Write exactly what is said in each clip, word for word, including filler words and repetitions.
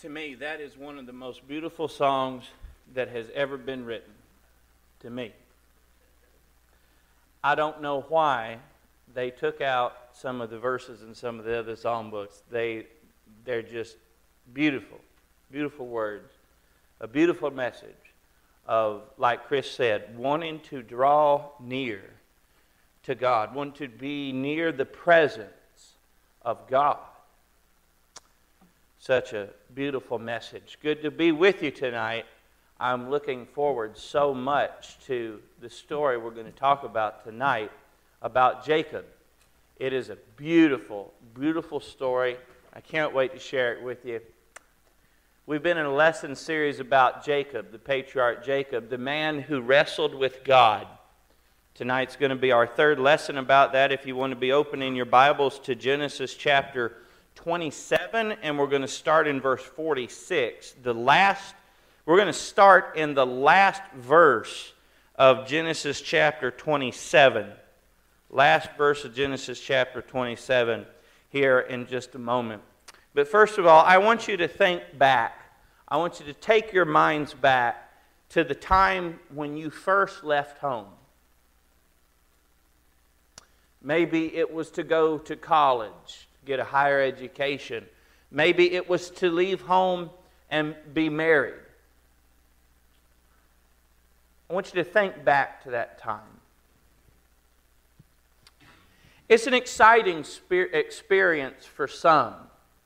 to me, that is one of the most beautiful songs that has ever been written, to me. I don't know why they took out some of the verses in some of the other songbooks. They, they're just beautiful, beautiful words, a beautiful message of, like Chris said, wanting to draw near to God, wanting to be near the presence of God. Such a beautiful message. Good to be with you tonight. I'm looking forward so much to the story we're going to talk about tonight about Jacob. It is a beautiful, beautiful story. I can't wait to share it with you. We've been in a lesson series about Jacob, the patriarch Jacob, the man who wrestled with God. Tonight's going to be our third lesson about that. If you want to be opening your Bibles to Genesis chapter twenty-seven, and we're going to start in verse forty-six. The last, we're going to start in the last verse of Genesis chapter twenty-seven. Last verse of Genesis chapter twenty-seven here in just a moment. But first of all, I want you to think back. I want you to take your minds back to the time when you first left home. Maybe it was to go to college, get a higher education. Maybe it was to leave home and be married. I want you to think back to that time. It's an exciting experience for some.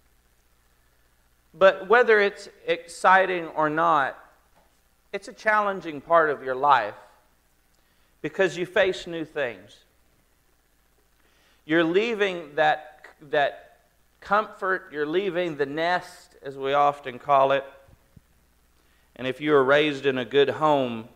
But whether it's exciting or not, it's a challenging part of your life because you face new things. You're leaving that, that comfort, you're leaving the nest, as we often call it. And if you were raised in a good home,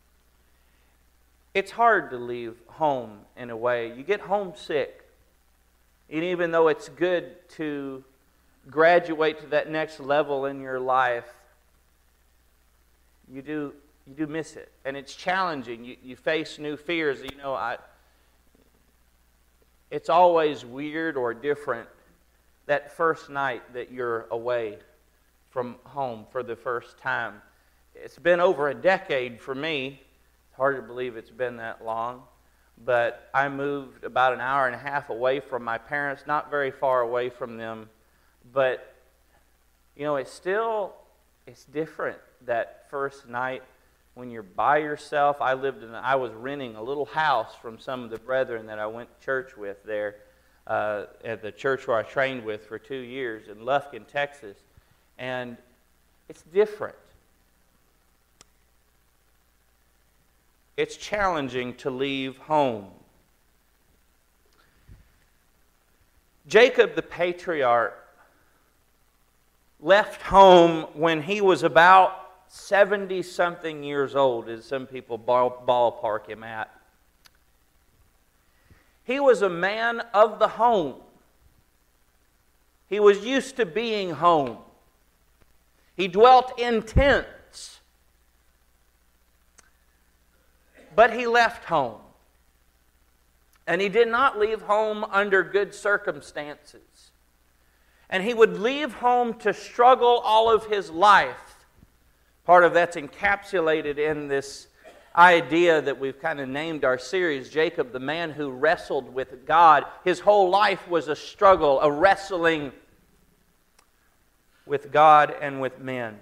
it's hard to leave home in a way. You get homesick. And even though it's good to graduate to that next level in your life, you do you do miss it. And it's challenging. You, you face new fears. You know, I... It's always weird or different that first night that you're away from home for the first time. It's been over a decade for me. It's hard to believe it's been that long. But I moved about an hour and a half away from my parents, not very far away from them. But, you know, it's still, it's different that first night when you're by yourself. I lived in, I was renting a little house from some of the brethren that I went to church with there uh, at the church where I trained with for two years in Lufkin, Texas. And it's different. It's challenging to leave home. Jacob the patriarch left home when he was about seventy-something years old, as some people ball, ballpark him at. He was a man of the home. He was used to being home. He dwelt in tents. But he left home. And he did not leave home under good circumstances. And he would leave home to struggle all of his life. Part of that's encapsulated in this idea that we've kind of named our series, Jacob, the man who wrestled with God. His whole life was a struggle, a wrestling with God and with men.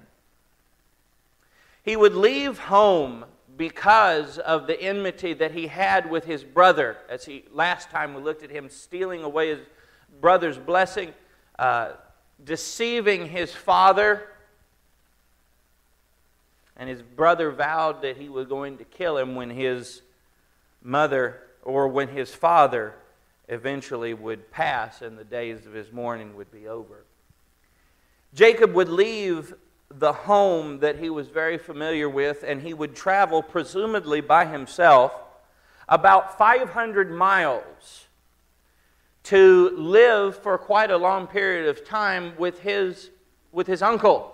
He would leave home because of the enmity that he had with his brother. As he last time we looked at him stealing away his brother's blessing, uh, deceiving his father. And his brother vowed that he was going to kill him when his mother, or when his father eventually would pass and the days of his mourning would be over. Jacob would leave the home that he was very familiar with, and he would travel, presumably by himself, about five hundred miles to live for quite a long period of time with his, with his uncle.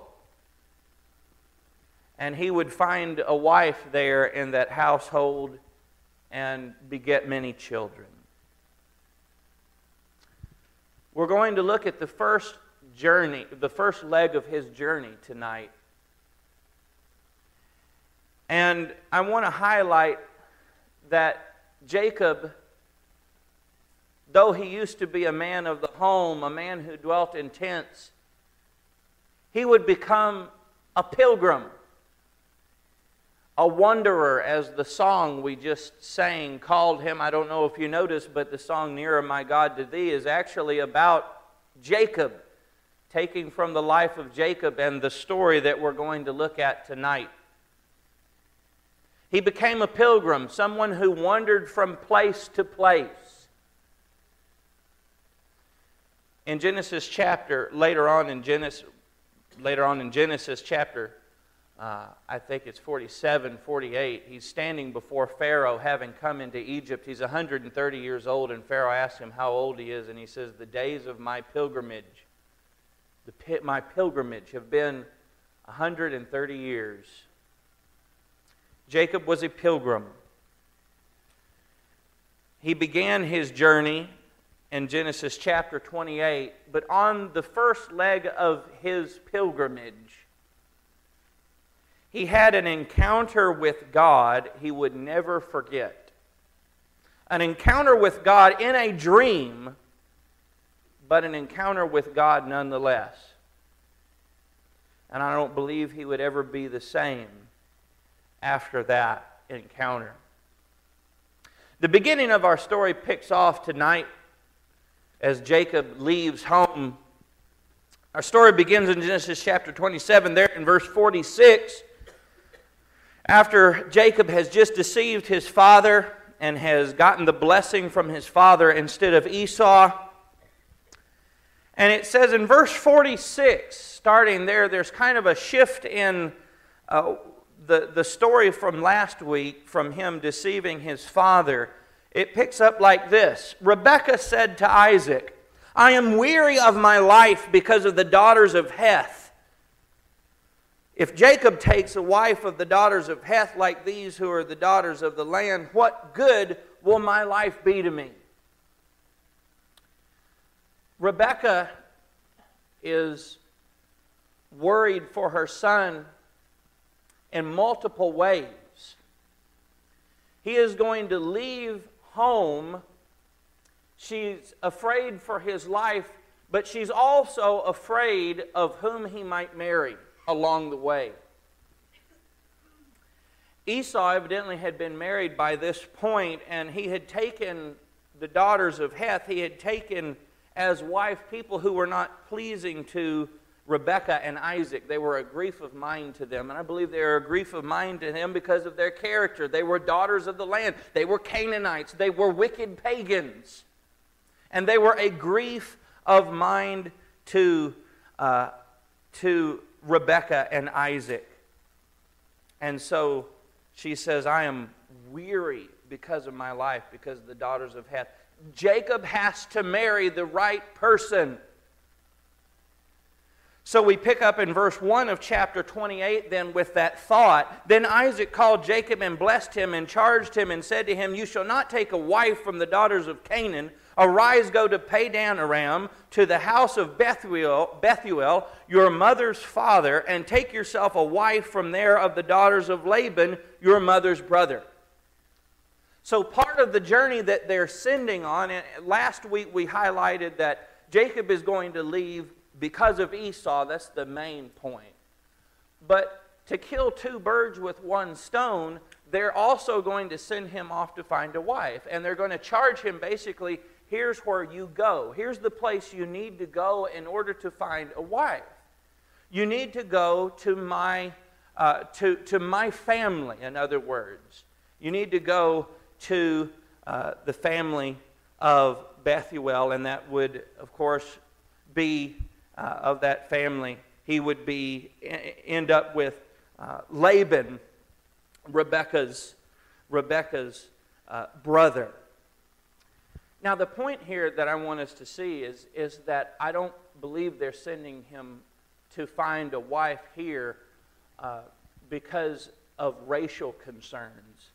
And he would find a wife there in that household and beget many children. We're going to look at the first journey, the first leg of his journey tonight. And I want to highlight that Jacob, though he used to be a man of the home, a man who dwelt in tents, he would become a pilgrim, a wanderer, as the song we just sang called him. I don't know if you noticed, but the song Nearer My God to Thee is actually about Jacob, taking from the life of Jacob and the story that we're going to look at tonight. He became a pilgrim, someone who wandered from place to place. In Genesis chapter, later on in Genesis, later on in Genesis chapter, uh, I think it's forty-seven, forty-eight, he's standing before Pharaoh, having come into Egypt. He's one hundred thirty years old, and Pharaoh asks him how old he is, and he says, "The days of my pilgrimage, the my pilgrimage have been one hundred thirty years." Jacob was a pilgrim. He began his journey in Genesis chapter twenty-eight, but on the first leg of his pilgrimage, he had an encounter with God he would never forget. An encounter with God in a dream, but an encounter with God nonetheless. And I don't believe he would ever be the same after that encounter. The beginning of our story picks off tonight as Jacob leaves home. Our story begins in Genesis chapter twenty-seven, there in verse forty-six. After Jacob has just deceived his father and has gotten the blessing from his father instead of Esau. And it says in verse forty-six, starting there, there's kind of a shift in uh, the, the story from last week, from him deceiving his father. It picks up like this. Rebekah said to Isaac, "I am weary of my life because of the daughters of Heth. If Jacob takes a wife of the daughters of Heth like these who are the daughters of the land, what good will my life be to me?" Rebekah is worried for her son in multiple ways. He is going to leave home. She's afraid for his life, but she's also afraid of whom he might marry along the way. Esau evidently had been married by this point, and he had taken the daughters of Heth, he had taken as wife people who were not pleasing to Rebekah and Isaac. They were a grief of mind to them, and I believe they were a grief of mind to him because of their character. They were daughters of the land. They were Canaanites. They were wicked pagans. And they were a grief of mind to, uh, to Rebekah and Isaac. And so she says, "I am weary because of my life, because of the daughters of Heth." Jacob has to marry the right person. So we pick up in verse one of chapter twenty-eight then with that thought. Then Isaac called Jacob and blessed him and charged him and said to him, "You shall not take a wife from the daughters of Canaan. Arise, go to Padan Aram, to the house of Bethuel, Bethuel, your mother's father, and take yourself a wife from there of the daughters of Laban, your mother's brother." So part of the journey that they're sending on, and last week we highlighted that Jacob is going to leave because of Esau. That's the main point. But to kill two birds with one stone, they're also going to send him off to find a wife. And they're going to charge him basically, here's where you go. Here's the place you need to go in order to find a wife. You need to go to my, uh, to, to my family, in other words. You need to go to uh, the family of Bethuel, and that would, of course, be uh, of that family. He would be end up with uh, Laban, Rebekah's Rebekah's uh, brother. Now, the point here that I want us to see is is that I don't believe they're sending him to find a wife here uh, because of racial concerns.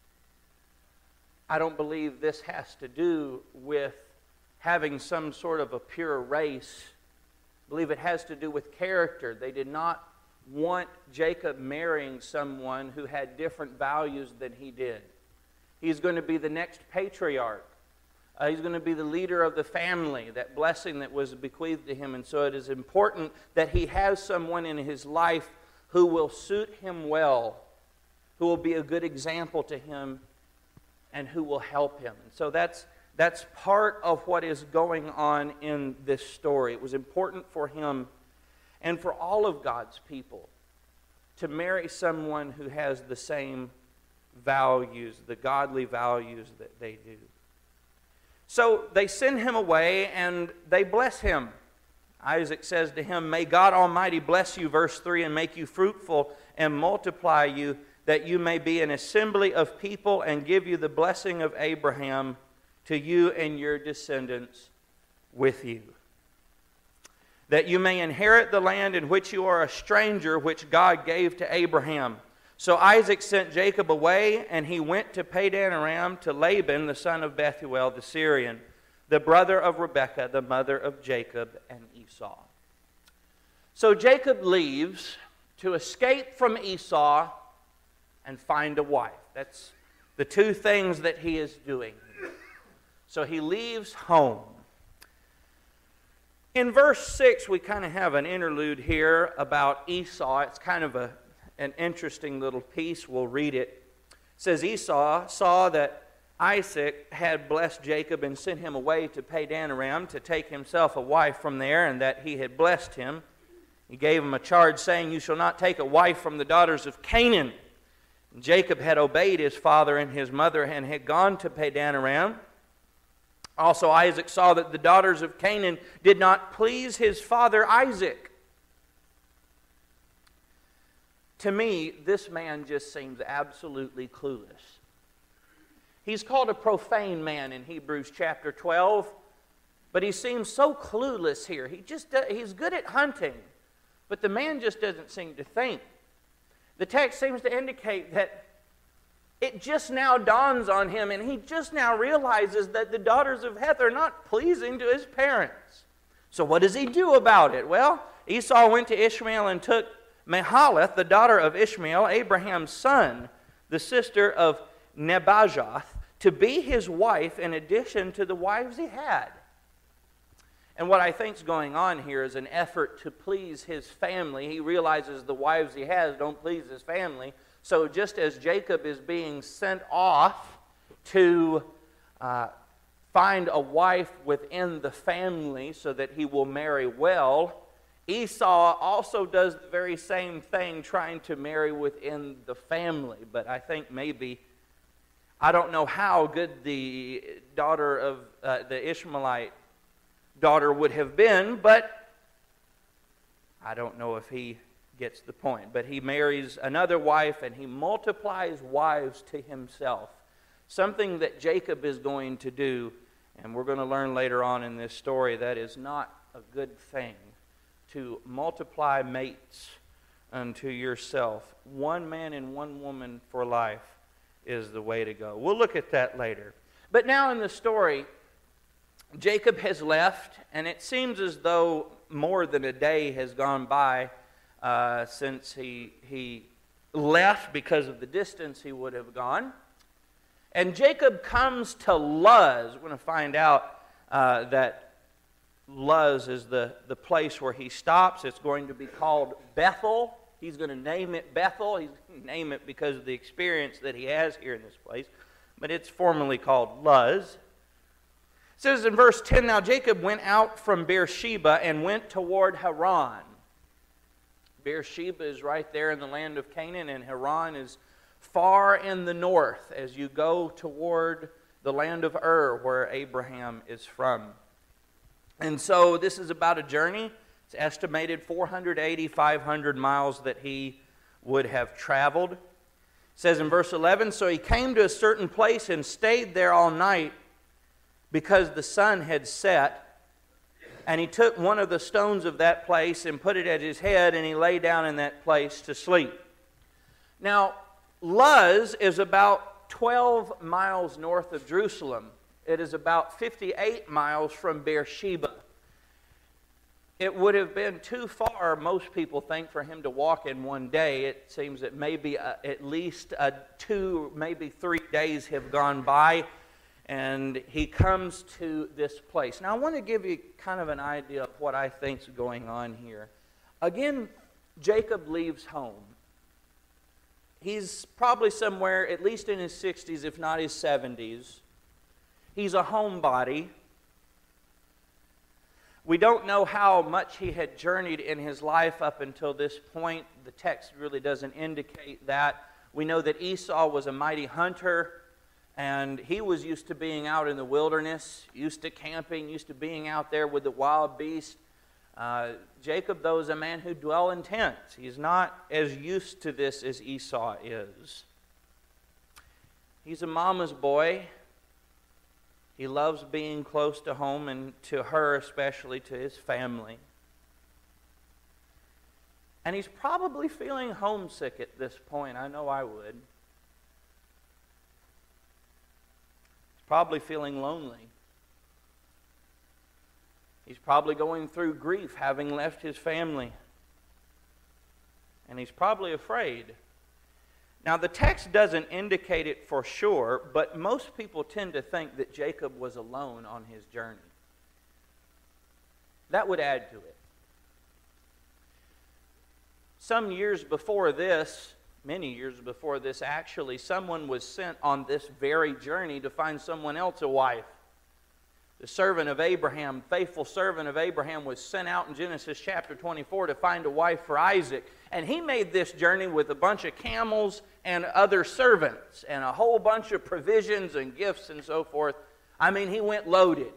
I don't believe this has to do with having some sort of a pure race I believe it has to do with character. They did not want Jacob marrying someone who had different values than he did. He's going to be the next patriarch. Uh, he's going to be the leader of the family, that blessing that was bequeathed to him. And so it is important that he has someone in his life who will suit him well, who will be a good example to him, and who will help him. And so that's, that's part of what is going on in this story. It was important for him and for all of God's people to marry someone who has the same values, the godly values that they do. So they send him away and they bless him. Isaac says to him, "May God Almighty bless you," verse three, "and make you fruitful and multiply you, that you may be an assembly of people, and give you the blessing of Abraham to you and your descendants with you. That you may inherit the land in which you are a stranger, which God gave to Abraham." So Isaac sent Jacob away, and he went to Padan Aram to Laban, the son of Bethuel the Syrian, the brother of Rebekah, the mother of Jacob and Esau. So Jacob leaves to escape from Esau and find a wife. That's the two things that he is doing. So he leaves home. In verse six, we kind of have an interlude here about Esau. It's kind of a, an interesting little piece. We'll read it. It says, "Esau saw that Isaac had blessed Jacob and sent him away to Padan Aram to take himself a wife from there, and that he had blessed him. He gave him a charge, saying, 'You shall not take a wife from the daughters of Canaan.' And Jacob had obeyed his father and his mother and had gone to Padan Aram. Also Isaac saw that the daughters of Canaan did not please his father Isaac." To me, this man just seems absolutely clueless. He's called a profane man in Hebrews chapter twelve, but he seems so clueless here. He just he's good at hunting, but the man just doesn't seem to think. The text seems to indicate that it just now dawns on him, and he just now realizes that the daughters of Heth are not pleasing to his parents. So what does he do about it? Well, Esau went to Ishmael and took Mahalath, the daughter of Ishmael, Abraham's son, the sister of Nebajoth, to be his wife in addition to the wives he had. And what I think is going on here is an effort to please his family. He realizes the wives he has don't please his family. So just as Jacob is being sent off to uh, find a wife within the family so that he will marry well, Esau also does the very same thing, trying to marry within the family. But I think maybe, I don't know how good the daughter of uh, the Ishmaelite daughter would have been, but I don't know if he gets the point. But he marries another wife, and he multiplies wives to himself. Something that Jacob is going to do, and we're going to learn later on in this story, that is not a good thing. To multiply mates unto yourself. One man and one woman for life is the way to go. We'll look at that later. But now in the story, Jacob has left, and it seems as though more than a day has gone by uh, since he, he left because of the distance he would have gone. And Jacob comes to Luz. We're going to find out uh, that Luz is the, the place where he stops. It's going to be called Bethel. He's going to name it Bethel. He's going to name it because of the experience that he has here in this place. But it's formally called Luz. It says in verse ten, "Now Jacob went out from Beersheba and went toward Haran." Beersheba is right there in the land of Canaan, and Haran is far in the north as you go toward the land of Ur, where Abraham is from. And so this is about a journey. It's estimated four hundred eighty, five hundred miles that he would have traveled. It says in verse eleven, "So he came to a certain place and stayed there all night because the sun had set. And he took one of the stones of that place and put it at his head, and he lay down in that place to sleep." Now, Luz is about twelve miles north of Jerusalem. It is about fifty-eight miles from Beersheba. it would have been too far, most people think, for him to walk in one day. It seems that maybe uh, at least uh, two, maybe three days have gone by, and he comes to this place. Now, I want to give you kind of an idea of what I think is going on here. Again, Jacob leaves home. He's probably somewhere, at least in his sixties, if not his seventies. He's a homebody. We don't know how much he had journeyed in his life up until this point. The text really doesn't indicate that. We know that Esau was a mighty hunter, and he was used to being out in the wilderness, used to camping, used to being out there with the wild beasts. Uh, Jacob, though, is a man who dwells in tents. He's not as used to this as Esau is. He's a mama's boy. He loves being close to home, and to her especially, to his family. And he's probably feeling homesick at this point. I know I would. He's probably feeling lonely. He's probably going through grief, having left his family. And he's probably afraid. Now, the text doesn't indicate it for sure, but most people tend to think that Jacob was alone on his journey. That would add to it. Some years before this, many years before this actually, someone was sent on this very journey to find someone else a wife. The servant of Abraham, faithful servant of Abraham, was sent out in Genesis chapter twenty-four to find a wife for Isaac. And he made this journey with a bunch of camels and other servants and a whole bunch of provisions and gifts and so forth. I mean, he went loaded.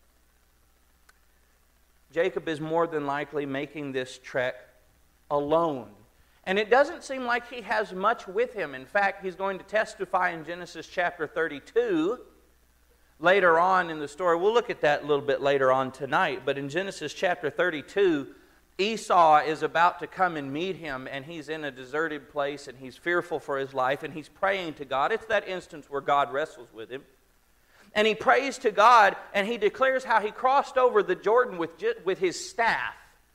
Jacob is more than likely making this trek alone. And it doesn't seem like he has much with him. In fact, he's going to testify in Genesis chapter thirty-two. Later on in the story, we'll look at that a little bit later on tonight, but in Genesis chapter thirty-two, Esau is about to come and meet him, and he's in a deserted place, and he's fearful for his life, and he's praying to God. It's that instance where God wrestles with him. And he prays to God, and he declares how he crossed over the Jordan with, with his staff.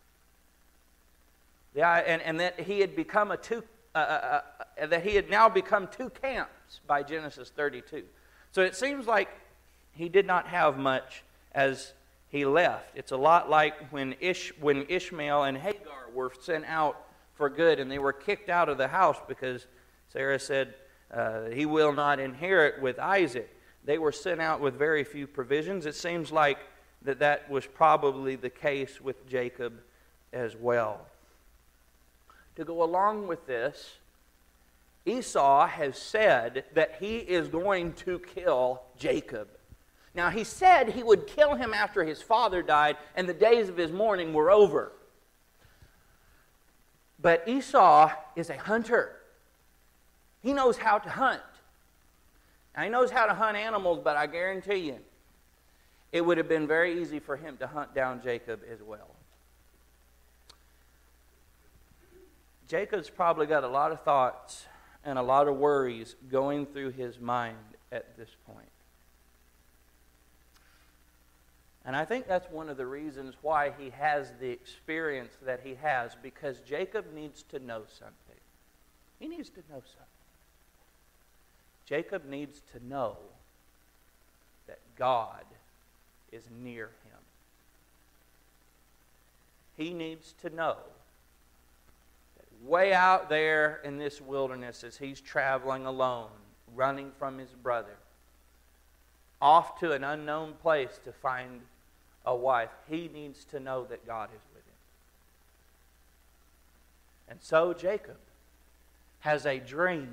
Yeah, and, and that he had become a two, uh, uh, uh, that he had now become two camps by Genesis thirty-two. So it seems like he did not have much as he left. It's a lot like when, Ish, when Ishmael and Hagar were sent out for good, and they were kicked out of the house because Sarah said uh, he will not inherit with Isaac. They were sent out with very few provisions. It seems like that that was probably the case with Jacob as well. To go along with this, Esau has said that he is going to kill Jacob. Now, he said he would kill him after his father died and the days of his mourning were over. But Esau is a hunter. He knows how to hunt. Now, he knows how to hunt animals, but I guarantee you, it would have been very easy for him to hunt down Jacob as well. Jacob's probably got a lot of thoughts and a lot of worries going through his mind at this point. And I think that's one of the reasons why he has the experience that he has, because Jacob needs to know something. He needs to know something. Jacob needs to know that God is near him. He needs to know that way out there in this wilderness, as he's traveling alone, running from his brother, off to an unknown place to find a wife, he needs to know that God is with him. And so Jacob has a dream.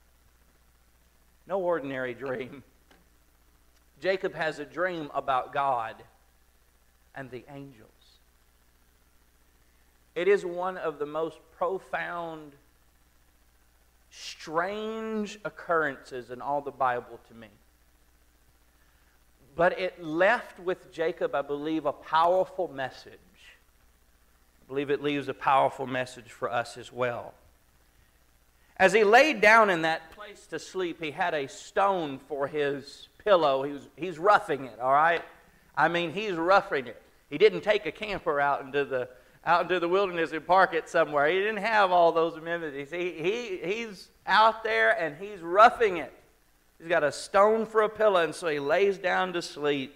No ordinary dream. Jacob has a dream about God and the angels. It is one of the most profound, strange occurrences in all the Bible to me. But it left with Jacob, I believe, a powerful message. I believe it leaves a powerful message for us as well. As he laid down in that place to sleep, he had a stone for his pillow. He was, he's roughing it, all right? I mean, he's roughing it. He didn't take a camper out into the out into the wilderness and park it somewhere. He didn't have all those amenities. He, he, he's out there and he's roughing it. He's got a stone for a pillow, and so he lays down to sleep.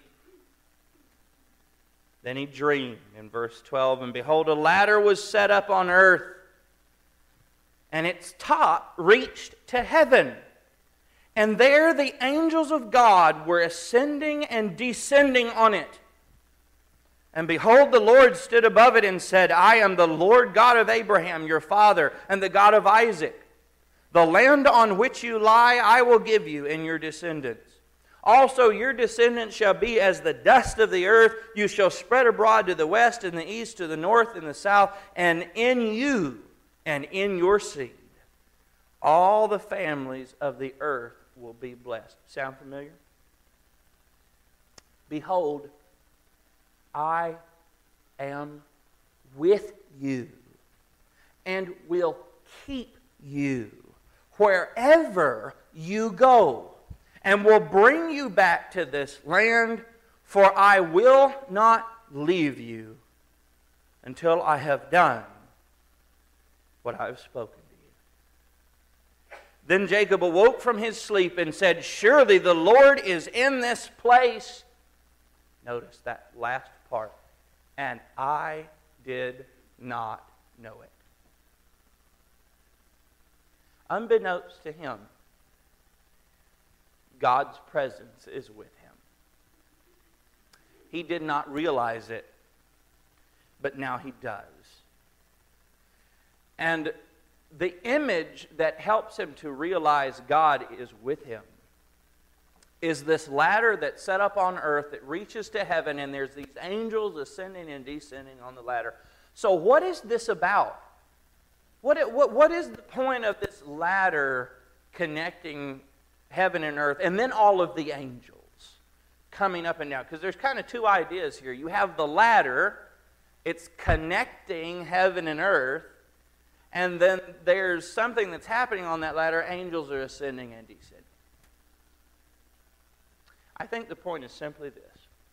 Then he dreamed in verse twelve, and behold, a ladder was set up on earth, and its top reached to heaven. And there the angels of God were ascending and descending on it. And behold, the Lord stood above it and said, I am the Lord God of Abraham, your father, and the God of Isaac. The land on which you lie I will give you and your descendants. Also your descendants shall be as the dust of the earth. You shall spread abroad to the west and the east, to the north and the south. And in you and in your seed all the families of the earth will be blessed. Sound familiar? Behold, I am with you and will keep you wherever you go, and will bring you back to this land, for I will not leave you until I have done what I have spoken to you. Then Jacob awoke from his sleep and said, surely the Lord is in this place. Notice that last part. And I did not know it. Unbeknownst to him, God's presence is with him. He did not realize it, but now he does. And the image that helps him to realize God is with him is this ladder that's set up on earth that reaches to heaven, and there's these angels ascending and descending on the ladder. So what is this about? What, what, what is the point of this ladder connecting heaven and earth, and then all of the angels coming up and down? Because there's kind of two ideas here. You have the ladder, it's connecting heaven and earth, and then there's something that's happening on that ladder. Angels are ascending and descending. I think the point is simply this: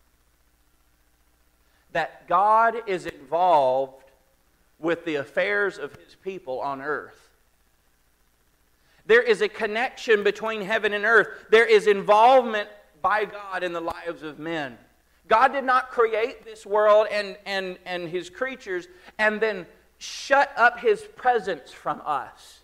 that God is involved with the affairs of his people on earth. There is a connection between heaven and earth. There is involvement by God in the lives of men. God did not create this world and, and, and his creatures and then shut up his presence from us.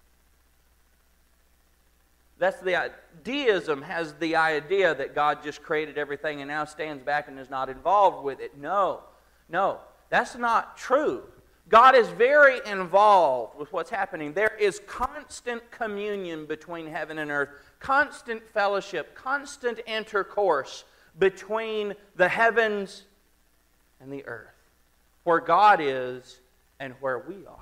That's the deism has the idea that God just created everything and now stands back and is not involved with it. No, no, that's not true. God is very involved with what's happening. There is constant communion between heaven and earth, constant fellowship, constant intercourse between the heavens and the earth, where God is and where we are.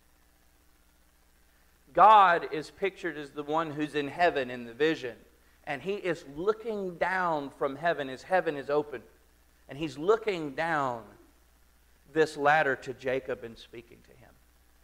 God is pictured as the one who's in heaven in the vision, and he is looking down from heaven as heaven is open, and he's looking down this ladder to Jacob and speaking to him.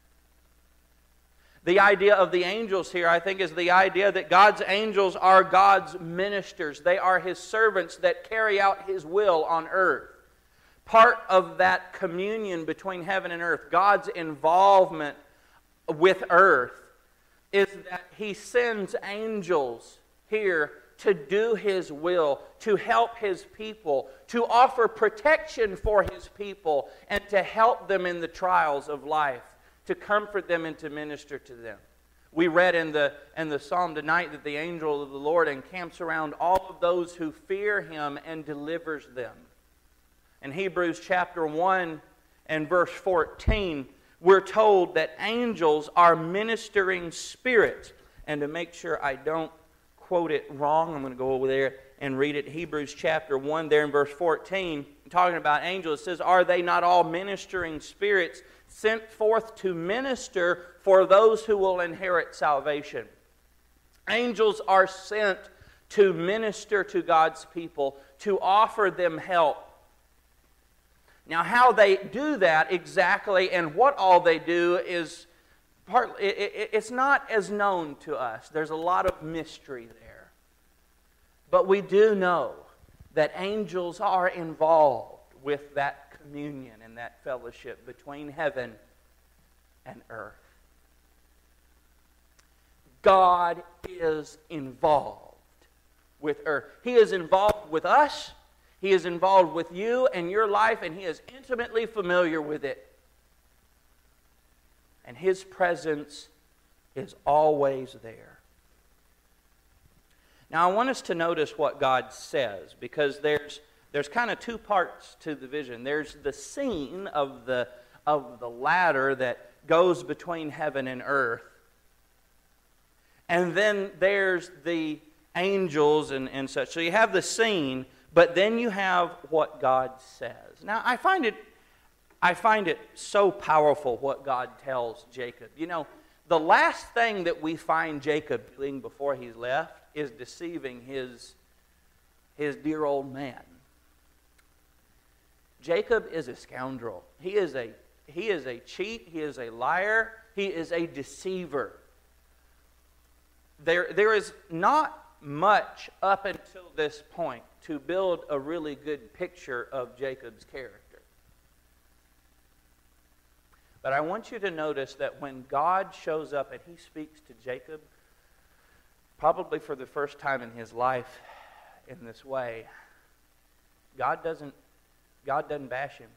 The idea of the angels here, I think, is the idea that God's angels are God's ministers. They are his servants that carry out his will on earth. Part of that communion between heaven and earth, God's involvement with earth, is that he sends angels here to do his will, to help his people, to offer protection for his people, and to help them in the trials of life, to comfort them and to minister to them. We read in the, in the psalm tonight that the angel of the Lord encamps around all of those who fear him and delivers them. In Hebrews chapter one and verse fourteen, we're told that angels are ministering spirits. And to make sure I don't quote it wrong, I'm going to go over there and read it. Hebrews chapter one, there in verse fourteen, talking about angels, it says, are they not all ministering spirits sent forth to minister for those who will inherit salvation? Angels are sent to minister to God's people, to offer them help. Now, how they do that exactly and what all they do is part, it, it, it's not as known to us. There's a lot of mystery there. But we do know that angels are involved with that communion and that fellowship between heaven and earth. God is involved with earth. He is involved with us. He is involved with you and your life, and He is intimately familiar with it. And His presence is always there. Now, I want us to notice what God says, because there's there's kind of two parts to the vision. There's the scene of the of the ladder that goes between heaven and earth. And then there's the angels and, and such. So you have the scene, but then you have what God says. Now, I find it I find it so powerful what God tells Jacob. You know, the last thing that we find Jacob doing before he's left is deceiving his, his dear old man. Jacob is a scoundrel. He is a, he is a cheat. He is a liar. He is a deceiver. There, there is not much up until this point to build a really good picture of Jacob's character. But I want you to notice that when God shows up and He speaks to Jacob, probably for the first time in his life in this way, God doesn't, God doesn't bash him.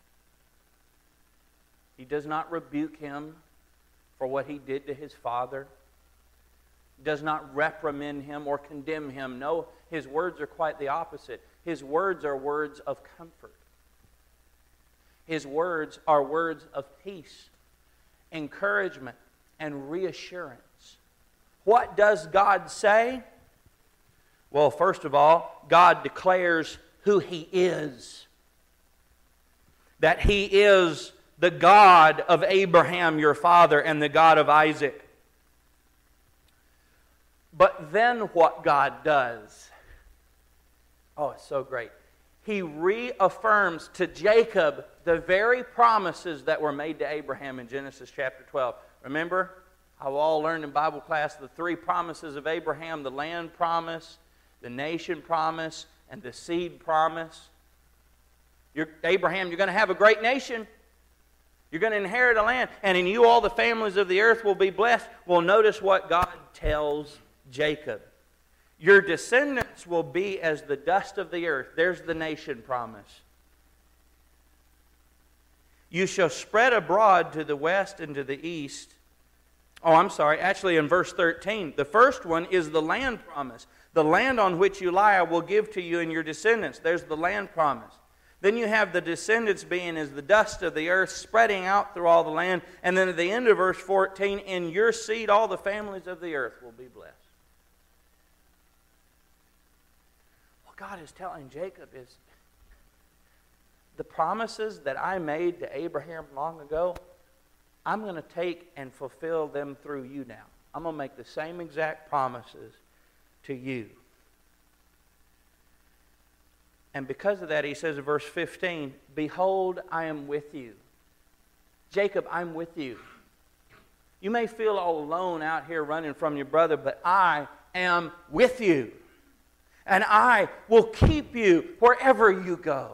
He does not rebuke him for what he did to his father. Does not reprimand him or condemn him. No, his words are quite the opposite. His words are words of comfort. His words are words of peace, encouragement, and reassurance. What does God say? Well, first of all, God declares who He is. That He is the God of Abraham, your father, and the God of Isaac. But then what God does? Oh, it's so great. He reaffirms to Jacob the very promises that were made to Abraham in Genesis chapter twelve. Remember, I've all learned in Bible class the three promises of Abraham: the land promise, the nation promise, and the seed promise. You're, Abraham, you're going to have a great nation. You're going to inherit a land, and in you all the families of the earth will be blessed. Well, notice what God tells Jacob. Your descendants will be as the dust of the earth. There's the nation promise. You shall spread abroad to the west and to the east. Oh, I'm sorry. Actually, in verse thirteen, the first one is the land promise. The land on which you lie I will give to you and your descendants. There's the land promise. Then you have the descendants being as the dust of the earth, spreading out through all the land. And then at the end of verse fourteen, in your seed all the families of the earth will be blessed. What God is telling Jacob is, the promises that I made to Abraham long ago, I'm going to take and fulfill them through you now. I'm going to make the same exact promises to you. And because of that, he says in verse fifteen, behold, I am with you. Jacob, I'm with you. You may feel all alone out here running from your brother, but I am with you. And I will keep you wherever you go.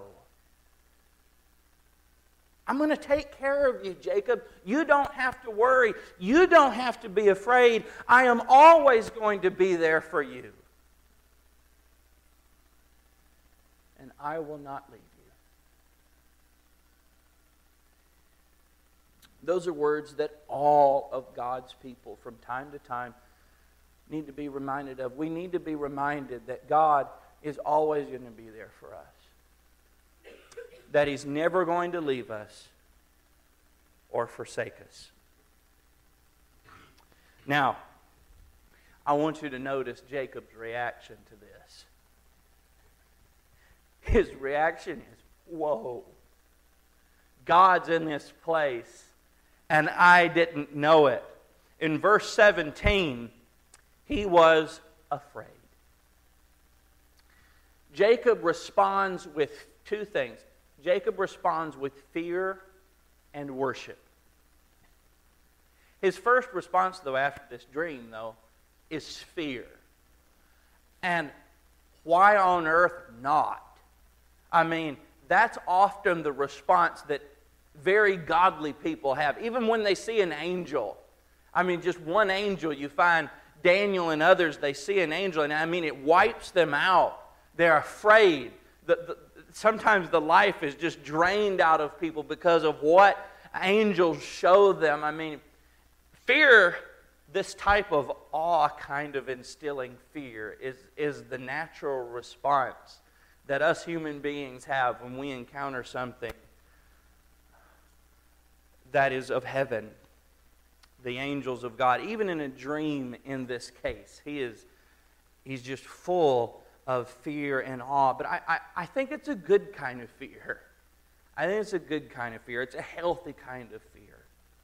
I'm going to take care of you, Jacob. You don't have to worry. You don't have to be afraid. I am always going to be there for you. And I will not leave you. Those are words that all of God's people from time to time need to be reminded of. We need to be reminded that God is always going to be there for us. That He's never going to leave us or forsake us. Now, I want you to notice Jacob's reaction to this. His reaction is, whoa, God's in this place, and I didn't know it. In verse seventeen, he was afraid. Jacob responds with two things. Jacob responds with fear and worship. His first response, though, after this dream, though, is fear. And why on earth not? I mean, that's often the response that very godly people have. Even when they see an angel. I mean, just one angel, you find Daniel and others, they see an angel, and I mean, it wipes them out. They're afraid. The, the, sometimes the life is just drained out of people because of what angels show them. I mean, fear, this type of awe kind of instilling fear, is, is the natural response that us human beings have when we encounter something that is of heaven. The angels of God, even in a dream in this case, he is he's just full of fear and awe. But I, I, I think it's a good kind of fear. I think it's a good kind of fear. It's a healthy kind of fear.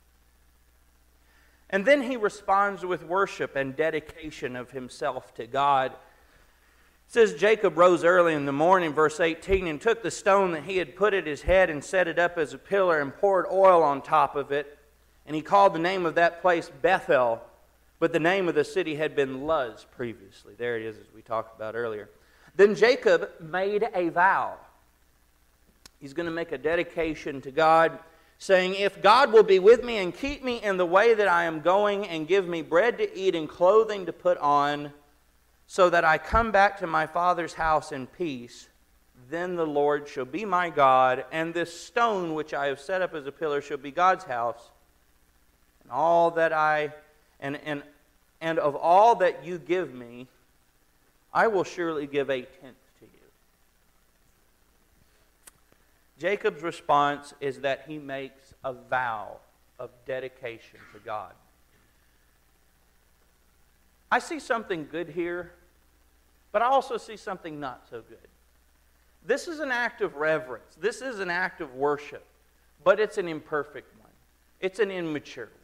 And then he responds with worship and dedication of himself to God. It says, Jacob rose early in the morning, verse eighteen, and took the stone that he had put at his head and set it up as a pillar and poured oil on top of it. And he called the name of that place Bethel, but the name of the city had been Luz previously. There it is, as we talked about earlier. Then Jacob made a vow. He's going to make a dedication to God, saying, if God will be with me and keep me in the way that I am going and give me bread to eat and clothing to put on, so that I come back to my father's house in peace, then the Lord shall be my God, and this stone which I have set up as a pillar shall be God's house. And all that I and and and of all that you give me, I will surely give a tenth to you. Jacob's response is that he makes a vow of dedication to God. I see something good here, but I also see something not so good. This is an act of reverence. This is an act of worship, but it's an imperfect one. It's an immature one.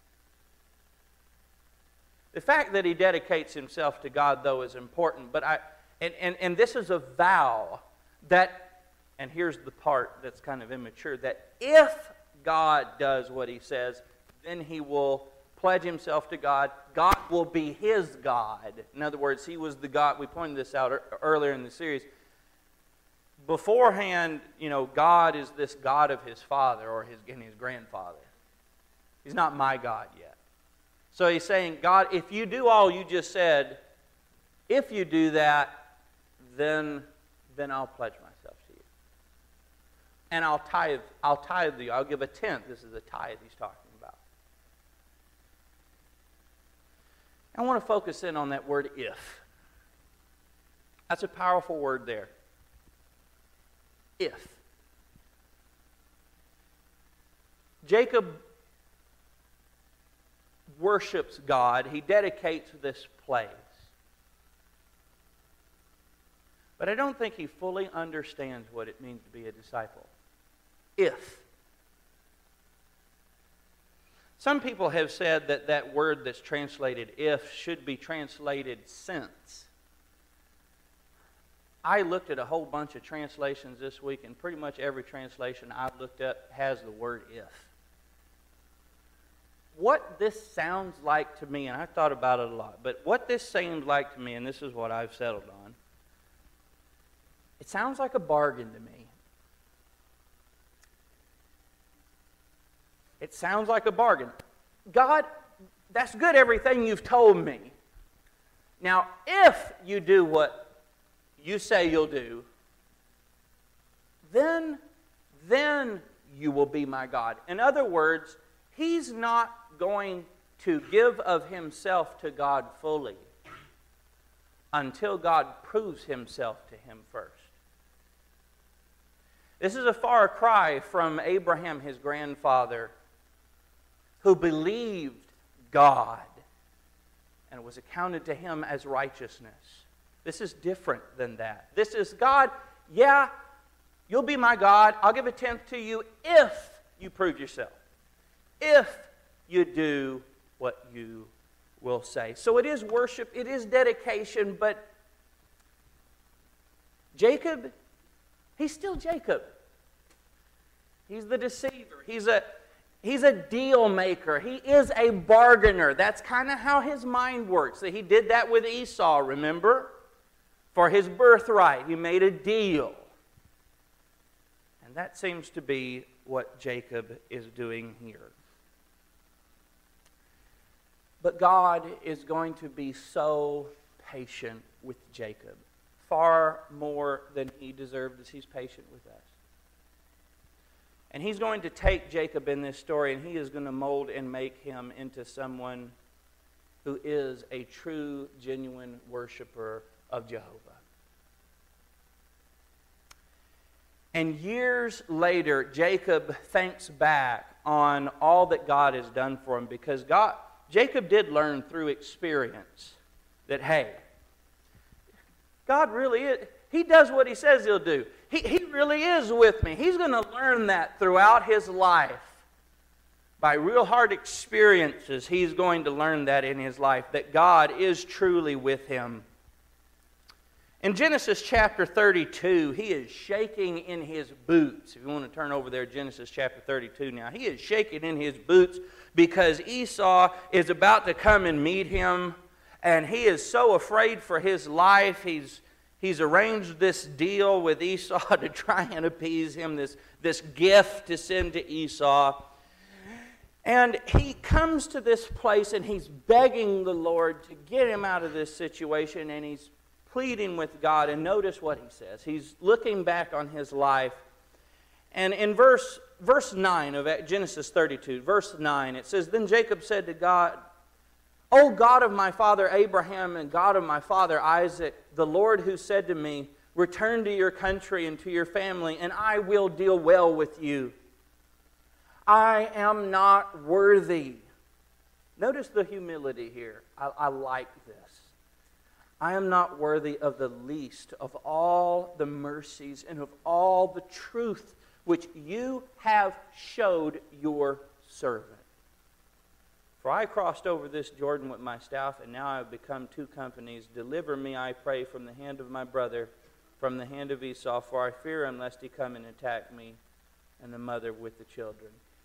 The fact that he dedicates himself to God, though, is important. But I, and, and, and this is a vow that, and here's the part that's kind of immature, that if God does what he says, then he will pledge himself to God. God will be his God. In other words, he was the God. We pointed this out earlier in the series. Beforehand, you know, God is this God of his father or his, and his grandfather. He's not my God yet. So he's saying, God, if you do all you just said, if you do that, then, then I'll pledge myself to you. And I'll tithe, I'll tithe you. I'll give a tenth. This is a tithe he's talking about. I want to focus in on that word if. That's a powerful word there. If. Jacob worships God. He dedicates this place. But I don't think he fully understands what it means to be a disciple. If. Some people have said that that word that's translated if should be translated since. I looked at a whole bunch of translations this week, and pretty much every translation I looked up has the word if. What this sounds like to me, and I've thought about it a lot, but what this seems like to me, and this is what I've settled on, it sounds like a bargain to me. It sounds like a bargain. God, that's good, everything you've told me. Now, if you do what you say you'll do, then, then you will be my God. In other words, he's not going to give of himself to God fully until God proves himself to him first. This is a far cry from Abraham, his grandfather, who believed God and it was accounted to him as righteousness. This is different than that. This is, God, yeah, you'll be my God. I'll give a tenth to you if you prove yourself. If you do what you will say. So it is worship, it is dedication, but Jacob, he's still Jacob. He's the deceiver. He's a, he's a deal maker. He is a bargainer. That's kind of how his mind works. He did that with Esau, remember? For his birthright, he made a deal. And that seems to be what Jacob is doing here. But God is going to be so patient with Jacob, far more than he deserved as he's patient with us. And he's going to take Jacob in this story, and he is going to mold and make him into someone who is a true, genuine worshiper of Jehovah. And years later, Jacob thinks back on all that God has done for him, because God, Jacob did learn through experience that, hey, God really is, He does what He says He'll do. He, he really is with me. He's going to learn that throughout his life. By real hard experiences, he's going to learn that in his life, that God is truly with him. In Genesis chapter thirty-two, he is shaking in his boots. If you want to turn over there, Genesis chapter thirty-two now. He is shaking in his boots because Esau is about to come and meet him, and he is so afraid for his life. He's, he's arranged this deal with Esau to try and appease him, this, this gift to send to Esau. And he comes to this place and he's begging the Lord to get him out of this situation, and he's pleading with God. And notice what he says. He's looking back on his life. And in verse, verse nine of Genesis thirty-two, verse nine, it says, "Then Jacob said to God, O God of my father Abraham and God of my father Isaac, the Lord who said to me, 'Return to your country and to your family, and I will deal well with you. I am not worthy.'" Notice the humility here. I, I like this. "I am not worthy of the least of all the mercies and of all the truth which you have showed your servant. For I crossed over this Jordan with my staff, and now I have become two companies. Deliver me, I pray, from the hand of my brother, from the hand of Esau, for I fear him lest he come and attack me and the mother with the children."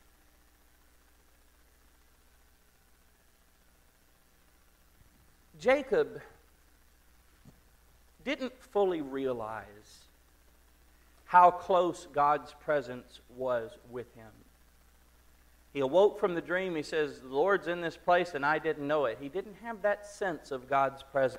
Jacob didn't fully realize how close God's presence was with him. He awoke from the dream. He says, "The Lord's in this place," and I didn't know it. He didn't have that sense of God's presence.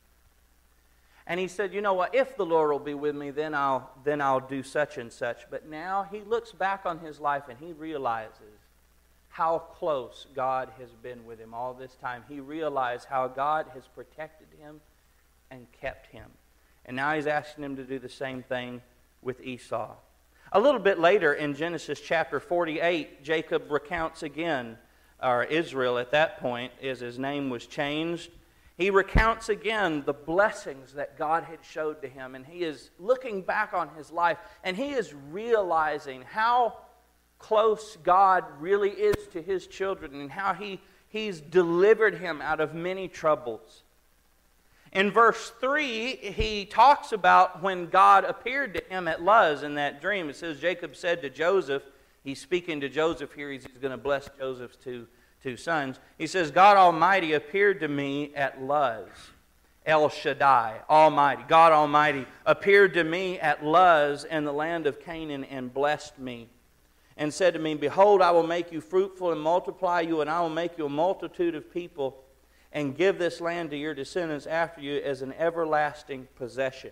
And he said, "You know what? If the Lord will be with me, then I'll, then I'll do such and such." But now he looks back on his life and he realizes how close God has been with him all this time. He realized how God has protected him and kept him. And now he's asking him to do the same thing with Esau. A little bit later in Genesis chapter forty-eight, Jacob recounts again, or Israel at that point, as his name was changed. He recounts again the blessings that God had showed to him. And he is looking back on his life, and he is realizing how close God really is to his children, and how he, he's delivered him out of many troubles. In verse three, he talks about when God appeared to him at Luz in that dream. It says, Jacob said to Joseph, he's speaking to Joseph here, he's going to bless Joseph's two, two sons. He says, "God Almighty appeared to me at Luz." El Shaddai, Almighty, God Almighty, appeared to me at Luz in the land of Canaan and blessed me, and said to me, "Behold, I will make you fruitful and multiply you, and I will make you a multitude of people, and give this land to your descendants after you as an everlasting possession."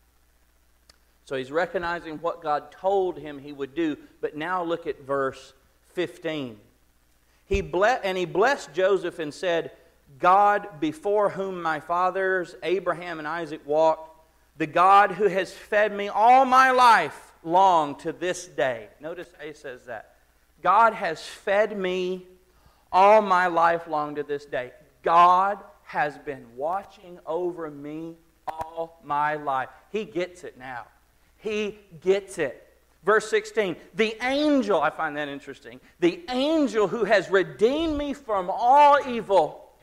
So he's recognizing what God told him he would do. But now look at verse fifteen. He ble- and he blessed Joseph and said, "God before whom my fathers Abraham and Isaac walked, the God who has fed me all my life long to this day." Notice how he says that. God has fed me all my life long to this day. God has been watching over me all my life. He gets it now. He gets it. Verse sixteen, "The angel," I find that interesting, "the angel who has redeemed me from all evil,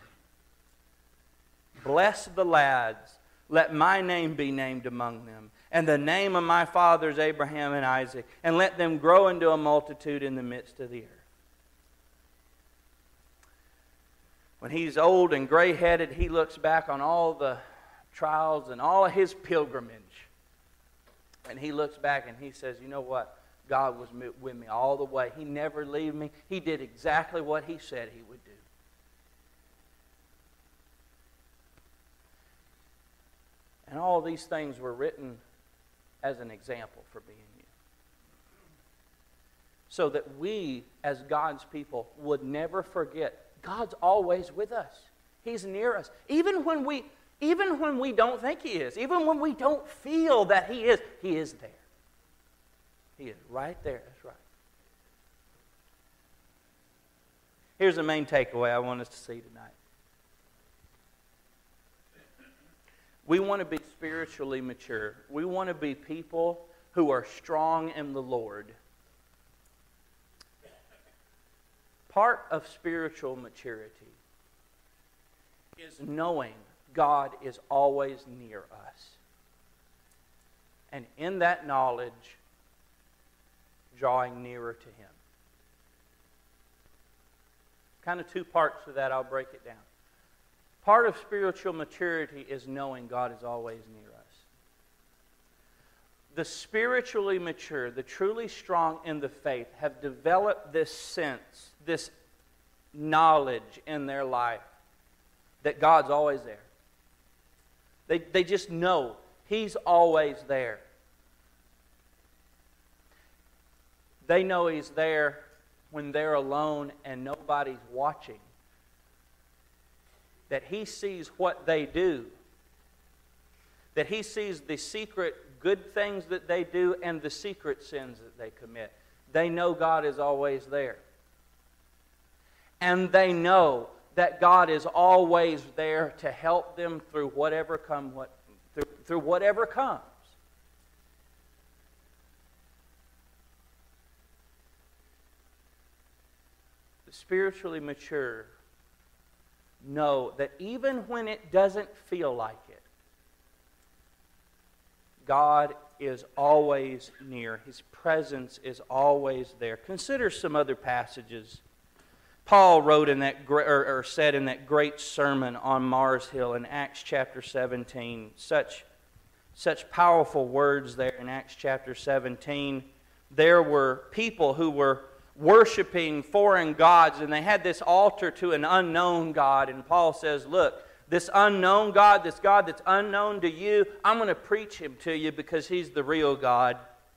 bless the lads, let my name be named among them, and the name of my fathers Abraham and Isaac, and let them grow into a multitude in the midst of the earth." When he's old and gray-headed, he looks back on all the trials and all of his pilgrimage. And he looks back and he says, "You know what? God was with me all the way. He never left me. He did exactly what He said He would do. And all these things were written as an example for me and you. So that we, as God's people, would never forget God's always with us. He's near us. Even when we, even when we don't think He is, even when we don't feel that He is, He is there. He is right there. That's right. Here's the main takeaway I want us to see tonight. We want to be spiritually mature. We want to be people who are strong in the Lord. Part of spiritual maturity is knowing God is always near us. And in that knowledge, drawing nearer to Him. Kind of two parts to that, I'll break it down. Part of spiritual maturity is knowing God is always near us. The spiritually mature, the truly strong in the faith, have developed this sense, this knowledge in their life that God's always there. They, they just know He's always there. They know He's there when they're alone and nobody's watching. That He sees what they do. That He sees the secret good things that they do and the secret sins that they commit. They know God is always there. And they know that God is always there to help them through whatever come what through, through whatever comes. The spiritually mature know that even when it doesn't feel like it, God is always near. His presence is always there. Consider some other passages. Paul wrote in that, or, or said in that great sermon on Mars Hill in Acts chapter seventeen, such, such powerful words there in Acts chapter seventeen. There were people who were worshiping foreign gods, and they had this altar to an unknown God. And Paul says, look, this unknown God, this God that's unknown to you, I'm going to preach Him to you because He's the real God.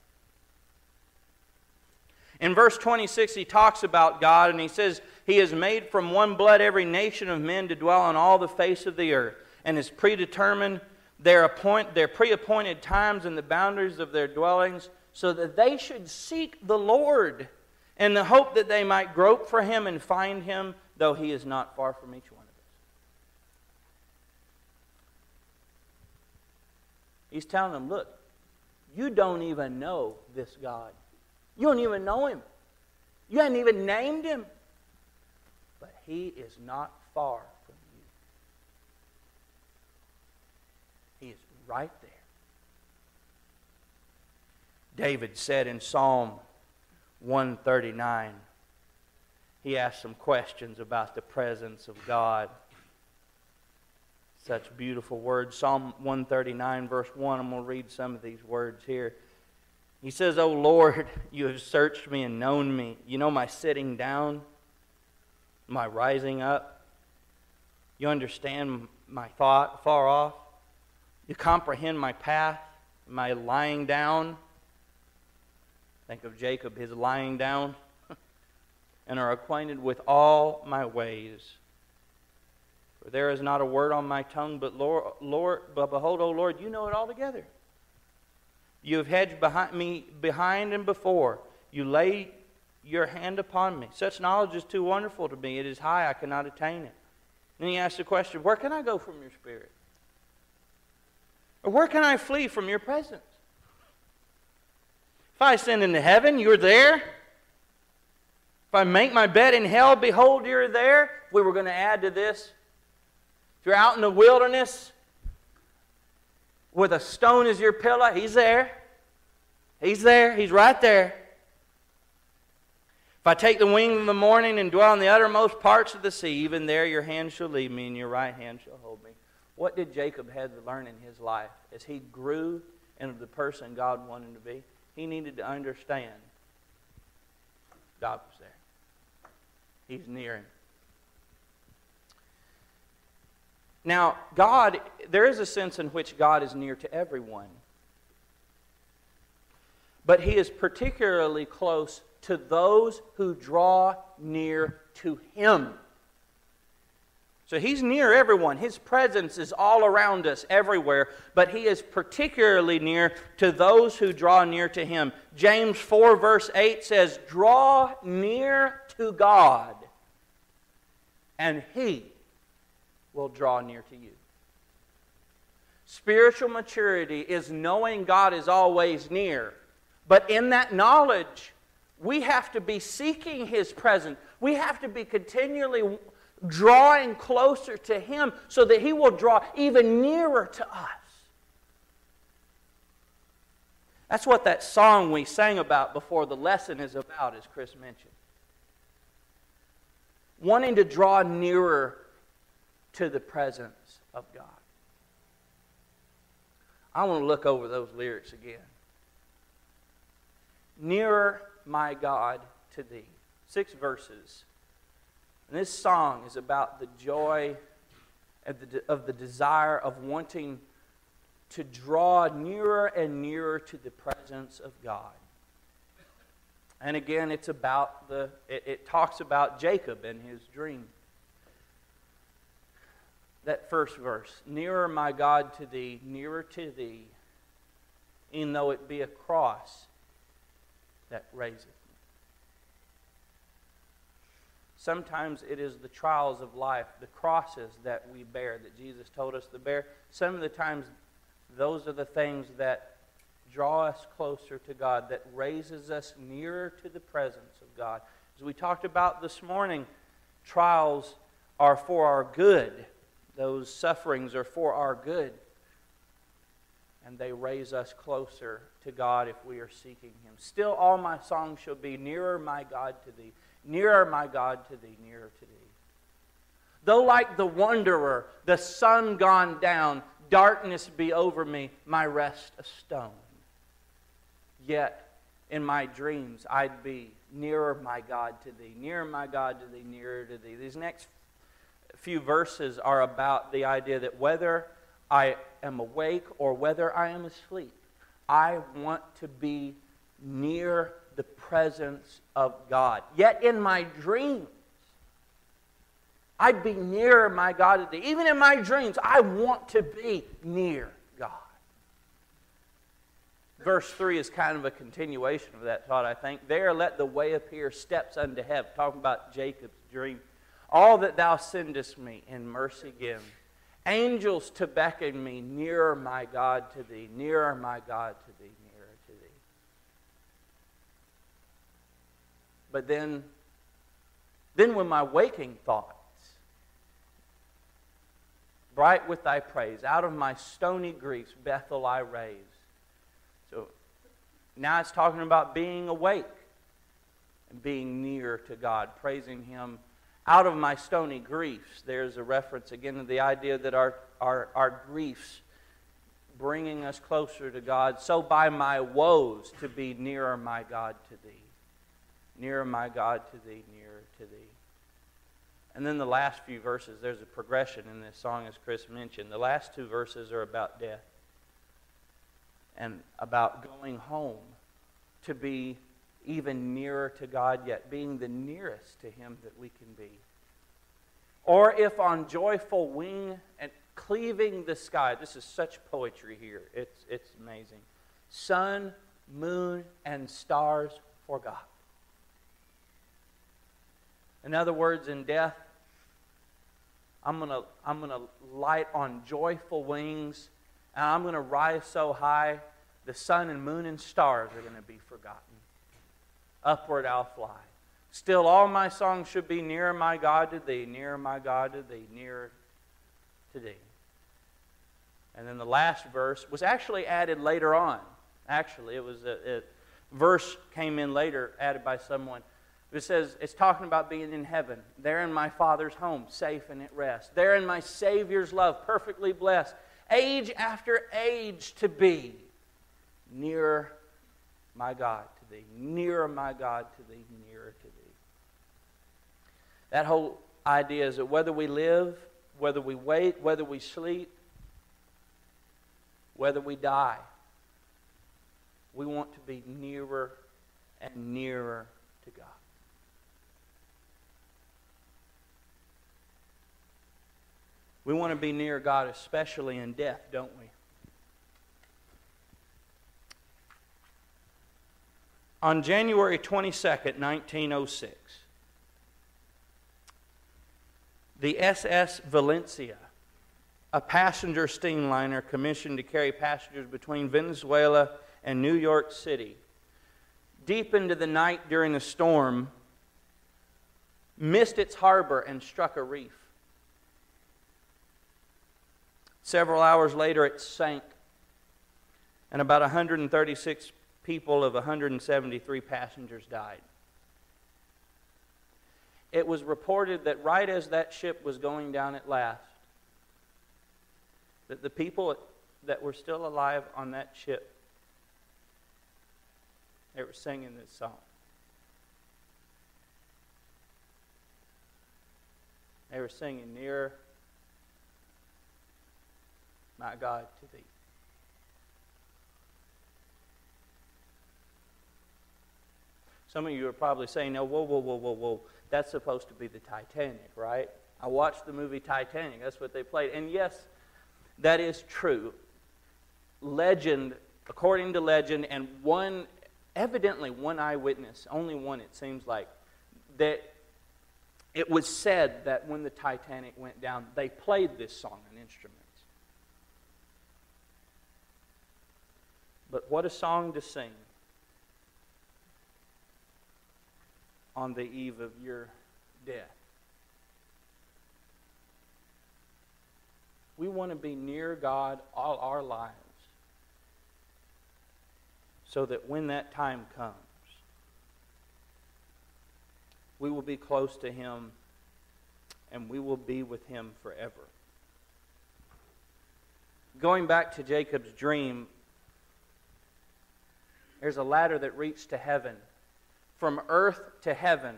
In verse twenty-six, he talks about God, and he says, He has made from one blood every nation of men to dwell on all the face of the earth, and has predetermined their, appoint, their pre-appointed times and the boundaries of their dwellings, so that they should seek the Lord, in the hope that they might grope for Him and find Him, though He is not far from each one of us. He's telling them, look, you don't even know this God. You don't even know Him. You haven't even named Him. But He is not far from you. He is right there. David said in Psalm one thirty-nine, he asked some questions about the presence of God. Such beautiful words. Psalm one thirty-nine verse one, I'm going to read some of these words here. He says, O Lord, you have searched me and known me. You know my sitting down, my rising up. You understand my thought far off. You comprehend my path, my lying down. Think of Jacob, his lying down. And are acquainted with all my ways. For there is not a word on my tongue, but Lord, Lord, but behold, O Lord, you know it altogether. You have hedged behind me, behind and before. You lay your hand upon me. Such knowledge is too wonderful to me. It is high, I cannot attain it. Then he asks the question, where can I go from your spirit? Or where can I flee from your presence? If I ascend into heaven, you're there. If I make my bed in hell, behold, you're there. If we were going to add to this, if you're out in the wilderness with a stone as your pillow, He's there. He's there. He's right there. If I take the wings of the morning and dwell in the uttermost parts of the sea, even there your hand shall lead me and your right hand shall hold me. What did Jacob have to learn in his life as he grew into the person God wanted him to be? He needed to understand stops there. He's near him. Now, God, there is a sense in which God is near to everyone. But He is particularly close to those who draw near to Him. So He's near everyone. His presence is all around us, everywhere. But He is particularly near to those who draw near to Him. James four verse eight says, "Draw near to God, and He will draw near to you." Spiritual maturity is knowing God is always near. But in that knowledge, we have to be seeking His presence. We have to be continually drawing closer to Him so that He will draw even nearer to us. That's what that song we sang about before the lesson is about, as Chris mentioned. Wanting to draw nearer to the presence of God. I want to look over those lyrics again. Nearer, my God, to Thee. Six verses. And this song is about the joy of the, of the desire of wanting to draw nearer and nearer to the presence of God. And again, it's about the, it, it talks about Jacob and his dream. That first verse, "Nearer, my God, to Thee, nearer to Thee, e'en though it be a cross that raiseth me." Sometimes it is the trials of life, the crosses that we bear, that Jesus told us to bear. Some of the times, those are the things that draw us closer to God, that raises us nearer to the presence of God. As we talked about this morning, trials are for our good. Those sufferings are for our good. And they raise us closer to God if we are seeking Him. Still all my songs shall be, "Nearer, my God, to Thee. Nearer, my God, to Thee, nearer to Thee." Though like the wanderer, the sun gone down, darkness be over me, my rest a stone. Yet in my dreams I'd be nearer, my God, to Thee. Nearer, my God, to Thee, nearer to Thee. These next few verses are about the idea that whether I am awake or whether I am asleep, I want to be near the presence of God. Yet in my dreams, I'd be nearer, my God, to Thee. Even in my dreams, I want to be near God. Verse three is kind of a continuation of that thought, I think. "There let the way appear, steps unto heaven." Talking about Jacob's dream. "All that Thou sendest me, in mercy give. Angels to beckon me, nearer, my God, to Thee. Nearer, my God, to Thee, nearer to Thee." But then, then when my waking thoughts, bright with Thy praise, out of my stony griefs, Bethel I raise. So now it's talking about being awake and being near to God, praising Him. Out of my stony griefs, there's a reference again to the idea that our, our, our griefs bringing us closer to God. "So by my woes to be nearer, my God, to Thee. Nearer, my God, to Thee, nearer to Thee." And then the last few verses, there's a progression in this song, as Chris mentioned. The last two verses are about death and about going home to be even nearer to God, yet being the nearest to Him that we can be. "Or if on joyful wing and cleaving the sky," this is such poetry here, it's, it's amazing. "Sun, moon, and stars forgot." In other words, in death, I'm going to I'm going to light on joyful wings, and I'm going to rise so high, the sun and moon and stars are going to be forgotten. Upward I'll fly. "Still all my songs should be, nearer, my God, to Thee. Nearer, my God, to Thee. Nearer to Thee." And then the last verse was actually added later on. Actually, it was a, a verse came in later, added by someone. It says, it's talking about being in heaven. "There in my Father's home, safe and at rest. There in my Savior's love, perfectly blessed. Age after age to be nearer, my God, to thee. Nearer, my God, to thee, nearer to thee. That whole idea is that whether we live, whether we wait, whether we sleep, whether we die, we want to be nearer and nearer to God. We want to be near God, especially in death, don't we? On January twenty-second, nineteen oh six, the S S Valencia, a passenger steamliner commissioned to carry passengers between Venezuela and New York City, deep into the night during a storm, missed its harbor and struck a reef. Several hours later, it sank, and about one hundred thirty-six people of one hundred seventy-three passengers died. It was reported that right as that ship was going down at last, that the people that were still alive on that ship, they were singing this song. They were singing, "Nearer, my God, to thee." Some of you are probably saying, "No, whoa, whoa, whoa, whoa, whoa. That's supposed to be the Titanic, right? I watched the movie Titanic. That's what they played." And yes, that is true. Legend, according to legend, and one, evidently one eyewitness, only one it seems like, that it was said that when the Titanic went down, they played this song on instruments. But what a song to sing on the eve of your death. We want to be near God all our lives so that when that time comes, we will be close to Him and we will be with Him forever. Going back to Jacob's dream, there's a ladder that reached to heaven, from earth to heaven.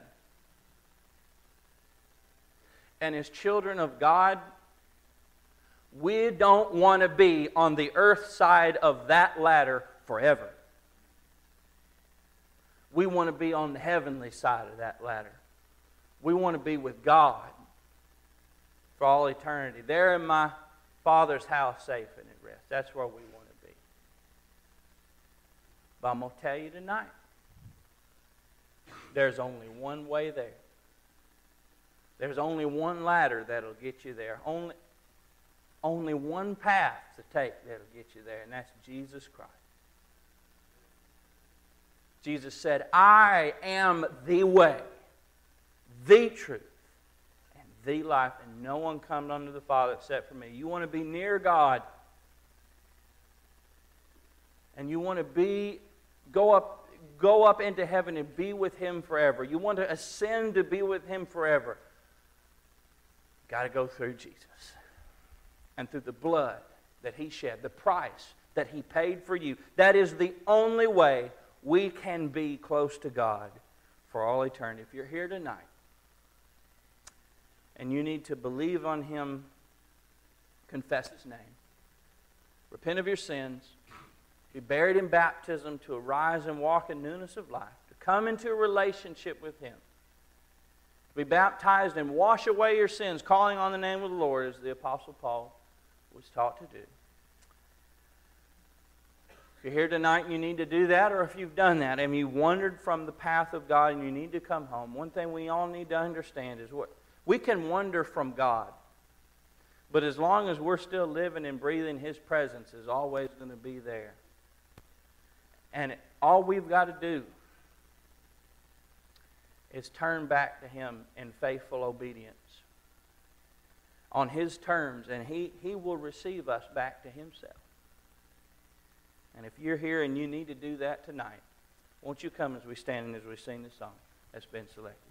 And as children of God, we don't want to be on the earth side of that ladder forever. We want to be on the heavenly side of that ladder. We want to be with God for all eternity. There in my Father's house, safe and at rest. That's where we want to be. But I'm going to tell you tonight, there's only one way there. There's only one ladder that'll get you there. Only, only one path to take that'll get you there, and that's Jesus Christ. Jesus said, "I am the way, the truth, and the life, and no one comes unto the Father except for me." You want to be near God, and you want to be, go up, go up into heaven and be with Him forever. You want to ascend to be with Him forever. Got to go through Jesus. And through the blood that He shed, the price that He paid for you. That is the only way we can be close to God for all eternity. If you're here tonight and you need to believe on Him, confess His name, repent of your sins, be buried in baptism to arise and walk in newness of life, to come into a relationship with Him, be baptized and wash away your sins, calling on the name of the Lord, as the Apostle Paul was taught to do. If you're here tonight and you need to do that, or if you've done that and you wandered from the path of God and you need to come home, one thing we all need to understand is what we can wander from God, but as long as we're still living and breathing, His presence is always going to be there. And all we've got to do is turn back to Him in faithful obedience on His terms, and He, He will receive us back to Himself. And if you're here and you need to do that tonight, won't you come as we stand and as we sing this song that's been selected?